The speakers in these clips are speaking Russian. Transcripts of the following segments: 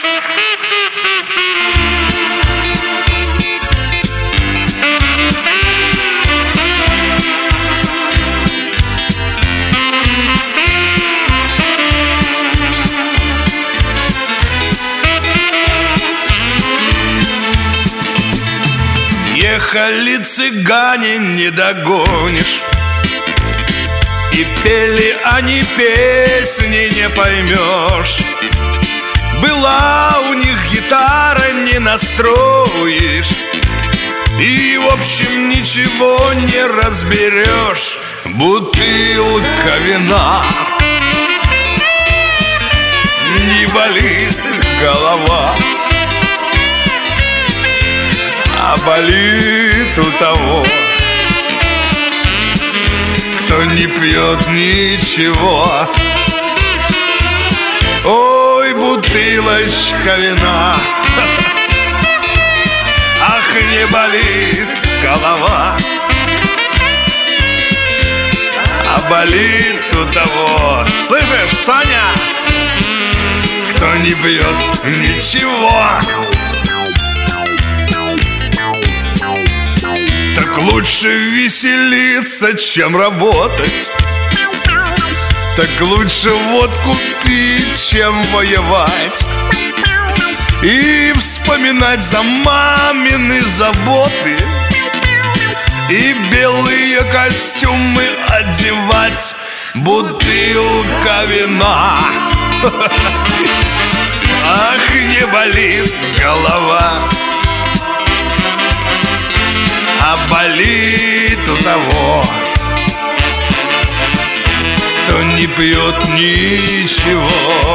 Ехали цыгане, не догонишь, и пели они песни, не поймешь. Была у них гитара, не настроишь, и в общем ничего не разберешь. Бутылка вина, не болит голова, а болит у того, кто не пьет ничего. Ой, бутылочка вина, ах, не болит голова, а болит у того, слышишь, Саня, кто не пьет ничего. Так лучше веселиться, чем работать. Так лучше водку пить, чем воевать, и вспоминать за мамины заботы, и белые костюмы одевать. Бутылка вина, ах, не болит голова, а болит у того, кто не пьет ничего.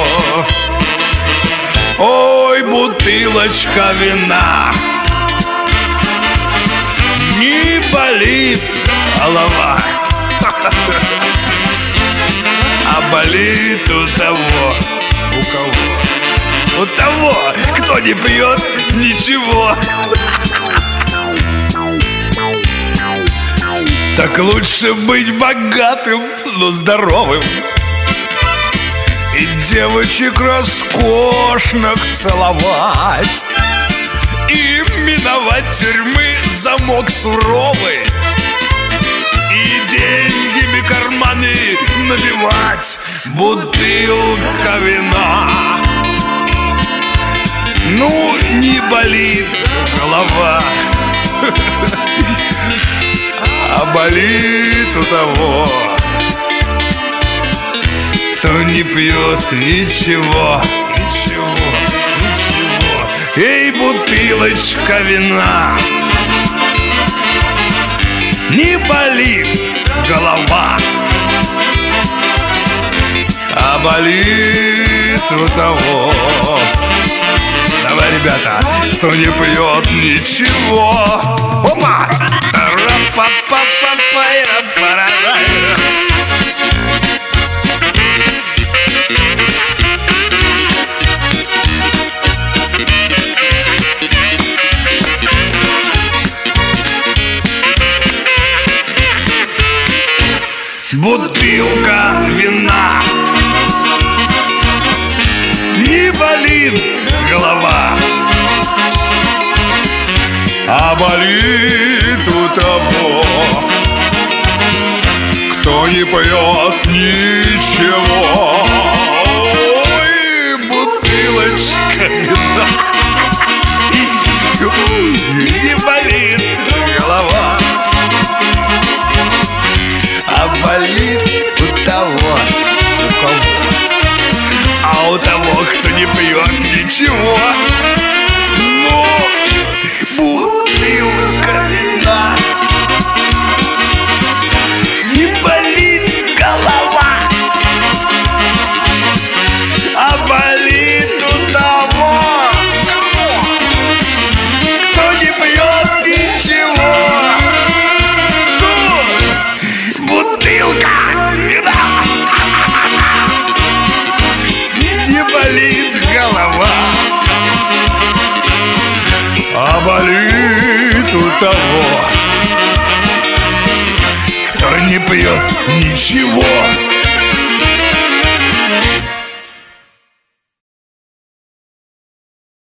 Ой, бутылочка вина, не болит голова, а болит у того. У кого? У того, кто не пьет ничего. Так лучше быть богатым, но здоровым, и девочек роскошных целовать, и миновать тюрьмы замок суровый, и деньгами карманы набивать. Бутылка вина, ну, не болит голова, а болит у того, кто не пьет ничего. Ничего, ничего. Эй, бутылочка вина, не болит голова, а болит у того. Давай, ребята, кто не пьет ничего. Опа! Бутылка вина, не болит голова, а болит у того, кто не пьет ничего. Ой, бутылочка вина, не болит голова, а болит у того, у кого? А у того, кто не пьет ничего. Ну, бутылка вина, не болит голова, а болит у того, кто не пьет ничего. Ну, бутылка вина, не болит голова, а болит у того, кто не пьет ничего.